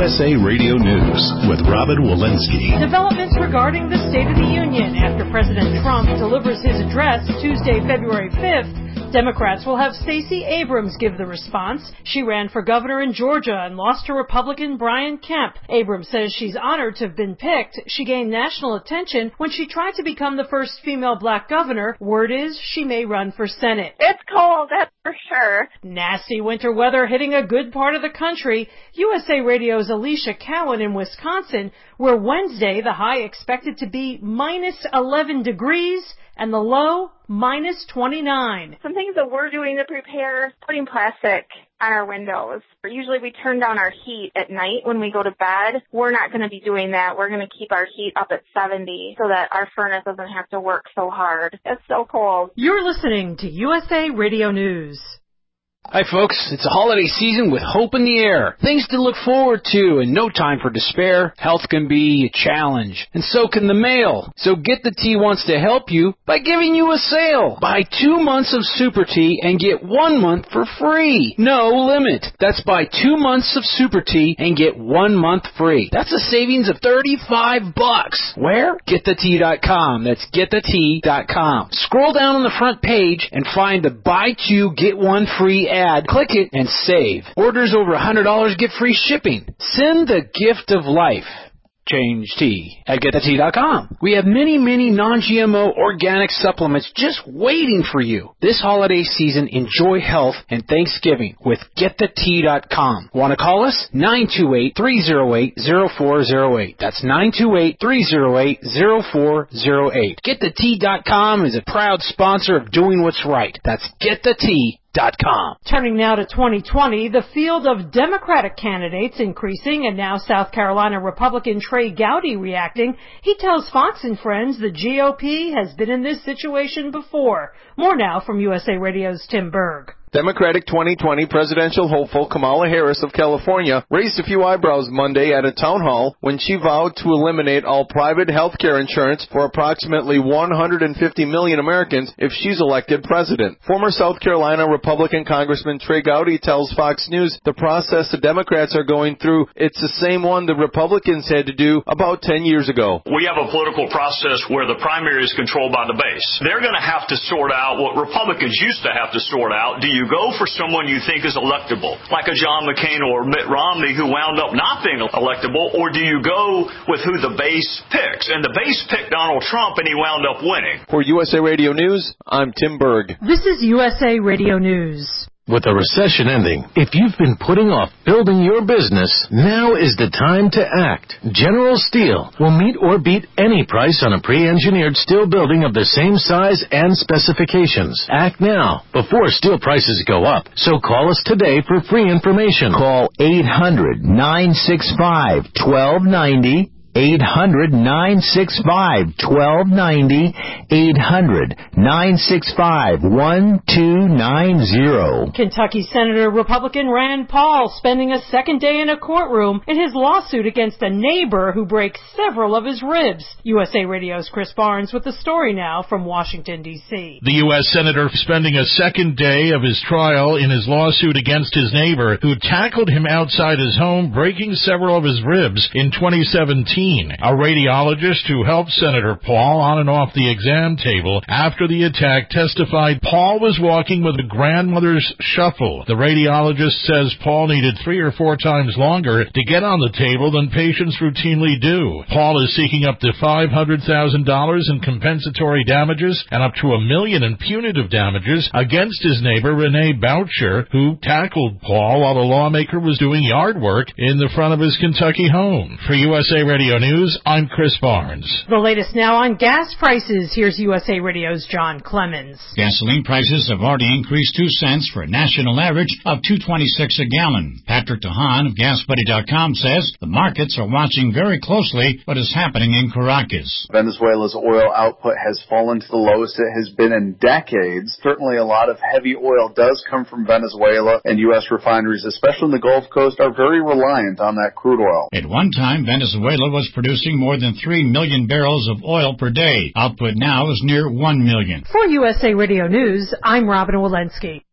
USA Radio News with Robin Walensky. Developments regarding the State of the Union after President Trump delivers his address Tuesday, February 5th. Democrats will have Stacey Abrams give the response. She ran for governor in Georgia and lost to Republican Brian Kemp. Abrams says she's honored to have been picked. She gained national attention when she tried to become the first female black governor. Word is she may run for Senate. It's cold, that's for sure. Nasty winter weather hitting a good part of the country. USA Radio's Alicia Cowan in Wisconsin, where Wednesday the high expected to be minus 11 degrees and the low minus 29. Some things that we're doing to prepare, putting plastic on our windows. Usually we turn down our heat at night when we go to bed. We're not going to be doing that. We're going to keep our heat up at 70 so that our furnace doesn't have to work so hard. It's so cold. You're listening to USA Radio News. Hi folks, it's a holiday season with hope in the air. Things to look forward to and no time for despair. Health can be a challenge, and so can the mail. So Get the Tea wants to help you by giving you a sale. Buy 2 months of Super Tea and get 1 month for free. No limit. That's buy 2 months of Super Tea and get 1 month free. That's a savings of $35. Where? GetTheTea.com. That's GetTheTea.com. Scroll down on the front page and find the Buy 2, Get 1 free ad. Click it and save. Orders over $100 get free shipping. Send the gift of life. Change tea at GetTheTea.com. We have many non-GMO organic supplements just waiting for you. This holiday season, enjoy health and Thanksgiving with GetTheTea.com. Want to call us? 928-308-0408. That's 928-308-0408. GetTheTea.com is a proud sponsor of doing what's right. That's GetTheTea.com. Turning now to 2020, the field of Democratic candidates increasing, and now South Carolina Republican Trey Gowdy reacting. He tells Fox and Friends the GOP has been in this situation before. More now from USA Radio's Tim Berg. Democratic 2020 presidential hopeful Kamala Harris of California raised a few eyebrows Monday at a town hall when she vowed to eliminate all private health care insurance for approximately 150 million Americans if she's elected president. Former South Carolina Republican Congressman Trey Gowdy tells Fox News the process the Democrats are going through, it's the same one the Republicans had to do about 10 years ago. We have a political process where the primary is controlled by the base. They're going to have to sort out what Republicans used to have to sort out. Do you go for someone you think is electable, like a John McCain or Mitt Romney who wound up not being electable, or do you go with who the base picks? And the base picked Donald Trump, and he wound up winning. For USA Radio News, I'm Tim Berg. This is USA Radio News. With the recession ending, if you've been putting off building your business, now is the time to act. General Steel will meet or beat any price on a pre-engineered steel building of the same size and specifications. Act now, before steel prices go up. So call us today for free information. Call 800-965-1290. 800-965-1290, 800-965-1290. Kentucky Senator Republican Rand Paul spending a second day in a courtroom in his lawsuit against a neighbor who breaks several of his ribs. USA Radio's Chris Barnes with the story now from Washington, D.C. The U.S. Senator spending a second day of his trial in his lawsuit against his neighbor who tackled him outside his home, breaking several of his ribs in 2017. A radiologist who helped Senator Paul on and off the exam table after the attack testified Paul was walking with a grandmother's shuffle. The radiologist says Paul needed 3 or 4 times longer to get on the table than patients routinely do. Paul is seeking up to $500,000 in compensatory damages and up to $1 million in punitive damages against his neighbor Renee Boucher, who tackled Paul while the lawmaker was doing yard work in the front of his Kentucky home. For USA Radio News, I'm Chris Barnes. The latest now on gas prices. Here's USA Radio's John Clemens. Gasoline prices have already increased 2 cents for a national average of $2.26 a gallon. Patrick DeHaan of GasBuddy.com says the markets are watching very closely what is happening in Caracas. Venezuela's oil output has fallen to the lowest it has been in decades. Certainly a lot of heavy oil does come from Venezuela, and U.S. refineries, especially in the Gulf Coast, are very reliant on that crude oil. At one time, Venezuela was producing more than 3 million barrels of oil per day. Output now is near 1 million. For USA Radio News, I'm Robin Walensky.